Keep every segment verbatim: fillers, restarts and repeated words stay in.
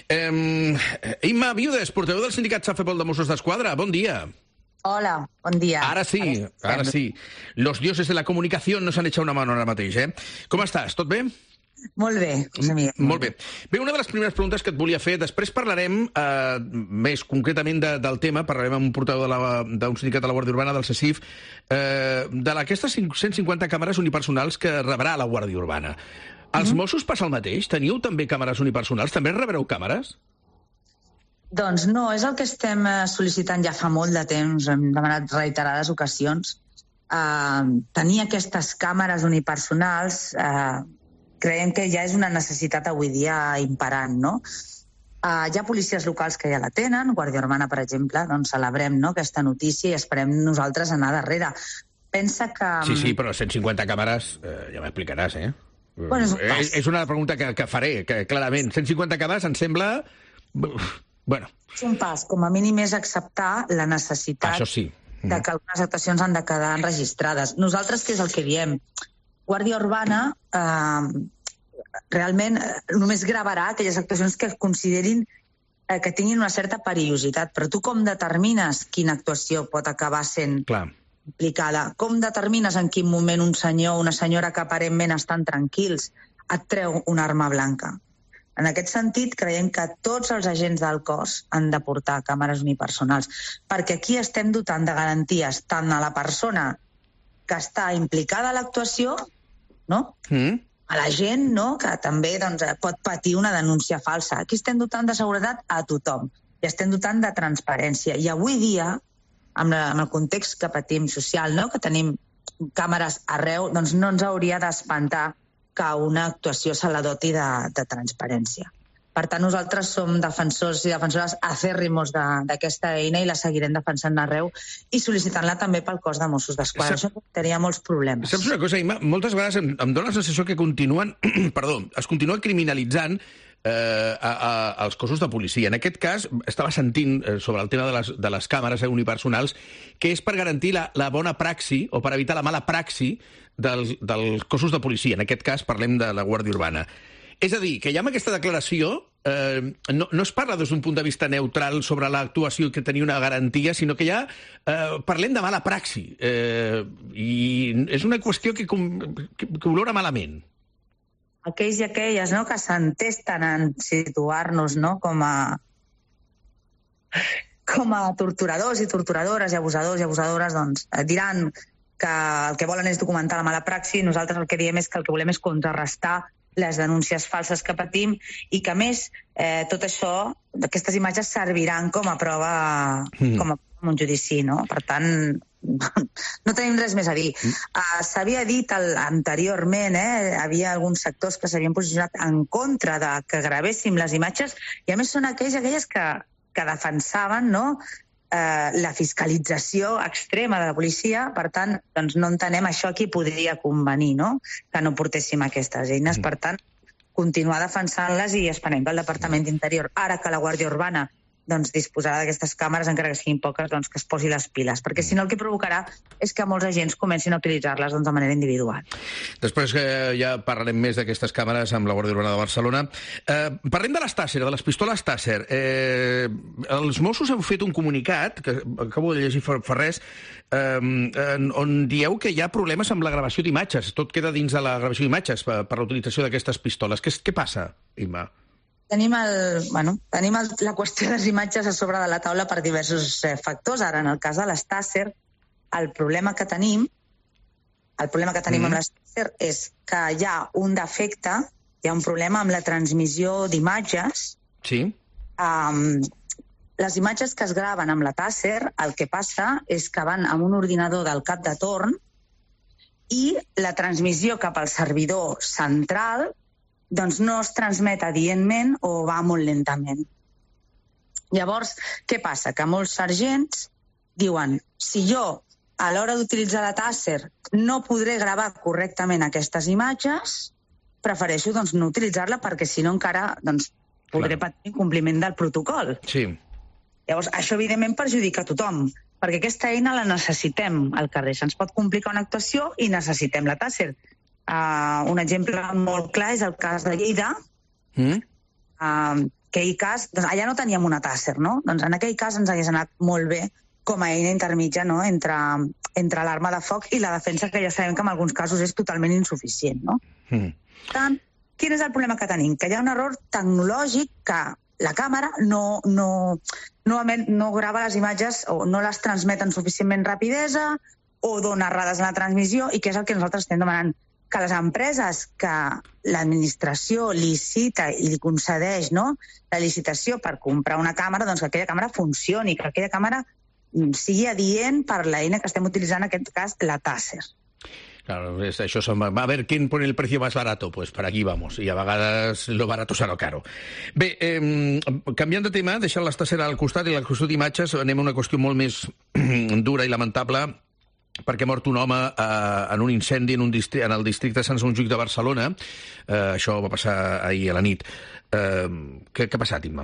Eh, Imma Viudes, portaveu del sindicat SAFEPOL de Mossos d'Esquadra, bon dia. Hola, bon dia. Ara sí, ara sí. Los dioses de la comunicación nos han echado una mano ara mateix, eh? Com estàs? Tot bé? Molt bé, José Miguel. Molt bé. Bé, una de les primeres preguntes que et volia fer, després parlarem eh, més concretament de, del tema, parlarem amb un portaveu d'un sindicat de la Guàrdia Urbana, del CECIF, eh, de aquestes cent cinquanta càmeres unipersonals que rebrà la Guàrdia Urbana. Als Mossos passa el mateix? Teniu també càmeres unipersonals? També rebreu càmeres? Doncs no, és el que estem sol·licitant ja fa molt de temps, hem demanat reiterades ocasions. Uh, tenir aquestes càmeres unipersonals uh, creiem que ja és una necessitat avui dia imperant, no? Uh, hi ha policies locals que ja la tenen, Guàrdia Urbana, per exemple, doncs celebrem, no?, aquesta notícia i esperem nosaltres anar darrere. Pensa que... Sí, sí, però cent cinquanta càmeres, eh, ja m'explicaràs, eh? Bueno, és, un és, és una pregunta que, que faré, que clarament. cent cinquanta càmeres em sembla... Bueno. És un pas, com a mínim és acceptar la necessitat Això sí. Mm. de que algunes actuacions han de quedar enregistrades. Nosaltres què és el que diem? Guàrdia Urbana eh, realment només gravarà aquelles actuacions que considerin eh, que tinguin una certa perillositat, però tu com determines quina actuació pot acabar sent Clar. implicada? Com determines en quin moment un senyor o una senyora que aparentment estan tranquils et treu una arma blanca? En aquest sentit, creiem que tots els agents del cos han de portar càmeres unipersonals, perquè aquí estem dotant de garanties tant a la persona que està implicada a l'actuació, no?, Mm. a la gent, no?, que també doncs, pot patir una denúncia falsa. Aquí estem dotant de seguretat a tothom i estem dotant de transparència. I avui dia, amb, la, amb el context que patim social, no?, que tenim càmeres arreu, doncs no ens hauria d'espantar que una actuació se la doti de, de transparència. Per tant, nosaltres som defensors i defensores acèrrimos d'aquesta eina i la seguirem defensant arreu i sol·licitant-la també pel cos de Mossos d'Esquadra. Això tenia molts problemes. Saps una cosa, Imma? Moltes vegades em, em dóna la sensació que continuen... perdó, es continua criminalitzant eh, a, a, als cossos de policia. En aquest cas, estava sentint eh, sobre el tema de les, de les càmeres unipersonals que és per garantir la, la bona praxi o per evitar la mala praxi dels, dels cossos de policia. En aquest cas parlem de la Guàrdia Urbana. És a dir, que ja amb aquesta declaració eh, no, no es parla des d'un punt de vista neutral sobre l'actuació que tenia una garantia, sinó que ja eh, parlem de mala praxi. Eh, I és una qüestió que, que, que olora malament. Aquells i aquelles, no?, que s'entesten en situar-nos, no?, com a com a torturadors i torturadores i abusadors i abusadores, doncs diran que el que volen és documentar la mala praxi i nosaltres el que diem és que el que volem és contrarrestar les denúncies falses que patim i que, a més, eh, tot això, aquestes imatges serviran com a prova, mm. com a un judici, no? Per tant, no tenim res més a dir. Mm. Uh, S'havia dit el, anteriorment, eh, havia alguns sectors que s'havien posicionat en contra de que gravéssim les imatges i, a més, són aquells aquelles que, que defensaven, no?, eh, la fiscalització extrema de la policia. Per tant, doncs no entenem això qui podria convenir, no?, que no portéssim aquestes eines. Per tant, continuar defensant-les i esperem que el Departament d'Interior, ara que la Guàrdia Urbana doncs, disposarà d'aquestes càmeres, encara que siguin poques, doncs, que es posi les piles, perquè si no el que provocarà és que molts agents comencin a utilitzar-les doncs, de manera individual. Després eh, ja parlarem més d'aquestes càmeres amb la Guàrdia Urbana de Barcelona. Eh, parlem de les Taser, de les pistoles Taser. Eh, els Mossos heu fet un comunicat, que acabo de llegir fa, fa res, eh, on dieu que hi ha problemes amb la gravació d'imatges. Tot queda dins de la gravació d'imatges per, per la utilització d'aquestes pistoles. Què, què passa, Imma? Tenim, el, bueno, tenim el, la qüestió de les imatges a sobre de la taula per diversos eh, factors. Ara, en el cas de les Taser, el problema que tenim, el problema que tenim mm. amb les Taser és que hi ha un defecte, hi ha un problema amb la transmissió d'imatges. Sí. Um, les imatges que es graven amb la Taser, el que passa és que van amb un ordinador del cap de torn i la transmissió cap al servidor central doncs no es transmet adientment o va molt lentament. Llavors, què passa? Que molts sergents diuen, si jo a l'hora d'utilitzar la Taser no podré gravar correctament aquestes imatges, prefereixo doncs, no utilitzar-la perquè si no encara doncs, podré Clar. patir incompliment del protocol. Sí. Llavors, això evidentment perjudica a tothom, perquè aquesta eina la necessitem al carrer. Se'ns pot complicar una actuació i necessitem la Taser. Uh, un exemple molt clar és el cas de Lleida. Mm. Uh, aquell cas, doncs allà no teníem una tàsser, no? Doncs en aquell cas ens hagués anat molt bé com a eina intermitja, no?, entre, entre l'arma de foc i la defensa, que ja sabem que en alguns casos és totalment insuficient, no? Mm. Per tant, quin és el problema que tenim? Que hi ha un error tecnològic que la càmera no, no, no, no grava les imatges o no les transmet en suficientment rapidesa o dona errades en la transmissió, i que és el que nosaltres estem demanant, que les empreses que l'administració licita i li concedeix, no?, la licitació per comprar una càmera, doncs que aquella càmera funcioni, que aquella càmera sigui adient per l'eina que estem utilitzant, en aquest cas, la tàsser. Claro, això son, a ver, ¿quién pone el precio más barato? Pues per aquí vamos, i a vegades lo barato serà lo caro. Bé, eh, canviant de tema, deixant les tàsser al costat i la qüestió d'imatges, anem a una qüestió molt més dura i lamentable, perquè ha mort un home eh, en un incendi en, un distri en el districte de Sant Montjuïc de Barcelona. Eh, això va passar ahir a la nit. Eh, què, què ha passat, Imma?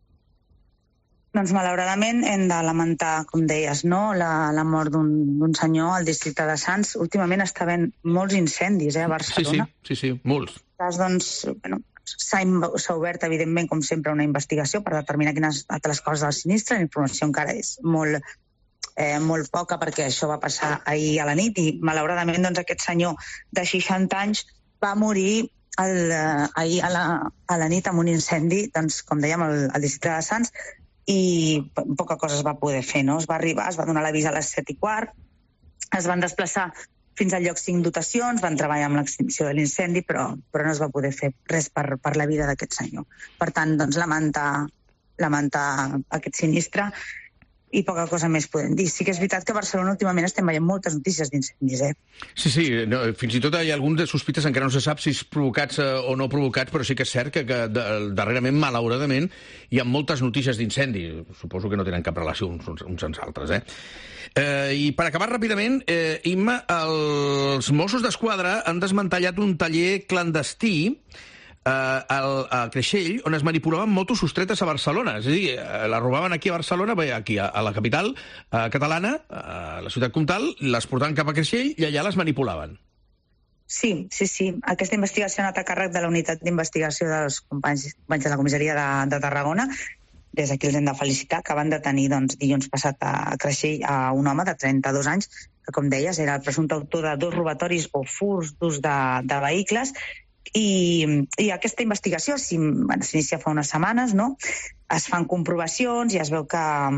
Doncs, malauradament, hem de lamentar, com deies, no?, la, la mort d'un senyor al districte de Sants. Últimament està havent molts incendis, eh, a Barcelona. Sí, sí, sí, sí, molts. Doncs, bueno, s'ha obert, evidentment, com sempre, una investigació per determinar quines han estat les causes del sinistre. La informació encara és molt, eh, molt poca, perquè això va passar ahir a la nit i, malauradament, doncs, aquest senyor de seixanta anys va morir el, eh, ahir a la, a la nit amb un incendi, doncs, com dèiem, al, al districte de Sants, i poca cosa es va poder fer, no? Es va arribar, es va donar l'avís a les set i quart, es van desplaçar fins al lloc cinc dotacions, van treballar amb l'extinció de l'incendi, però, però no es va poder fer res per, per la vida d'aquest senyor. Per tant, doncs, lamentar, lamentar aquest sinistre i poca cosa més podem dir. Sí que és veritat que a Barcelona últimament estem veient moltes notícies d'incendis, eh? Sí, sí, no, fins i tot hi ha alguns de sospites, encara no se sap si és provocats eh, o no provocats, però sí que és cert que, que de, darrerament, malauradament, hi ha moltes notícies d'incendi. Suposo que no tenen cap relació uns, uns, uns amb els altres, eh? Eh, I per acabar ràpidament, eh, Imma, els Mossos d'Esquadra han desmantellat un taller clandestí Uh, al, a Creixell, on es manipulaven motos sostretes a Barcelona. És a dir, uh, la robaven aquí a Barcelona, bé, aquí a, a la capital uh, catalana, a la ciutat comtal, les portaven cap a Creixell i allà les manipulaven. Sí, sí, sí. Aquesta investigació ha anat a càrrec de la unitat d'investigació dels companys, companys de la comissaria de, de Tarragona. Des d'aquí els hem de felicitar, que van detenir, doncs, dilluns passat a Creixell a un home de trenta-dos anys, que, com deies, era el presumpte autor de dos robatoris o furs d'ús de, de vehicles. I, i aquesta investigació bueno, s'inicia fa unes setmanes, no? Es fan comprovacions i es veu que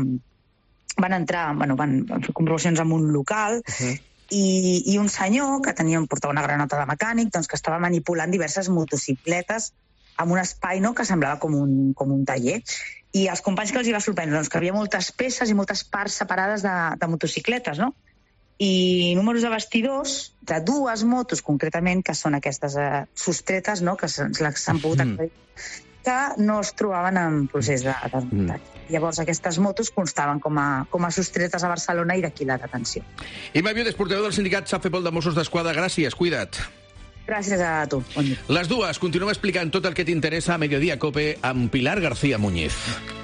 van entrar, bueno, van, van fer comprovacions en un local uh-huh. i, i un senyor que tenia, portava una granota de mecànic, doncs, que estava manipulant diverses motocicletes en un espai, no?, que semblava com un, com un taller. I els companys que els hi va sorprendre, doncs, que havia moltes peces i moltes parts separades de, de motocicletes, no? I números de bastidors de dues motos, concretament, que són aquestes eh, sostretes, no?, que s'han pogut acreditar, mm. que no es trobaven en procés de desmuntatge. Mm. Llavors, aquestes motos constaven com a, com a sostretes a Barcelona i d'aquí la detenció. Imma Viudes, portaveu del sindicat SAFEPOL de Mossos d'Esquadra, gràcies, cuida't. Gràcies a tu. Bon dia. Les dues, continuem explicant tot el que t'interessa a Mediodía Cope amb Pilar García Muñiz.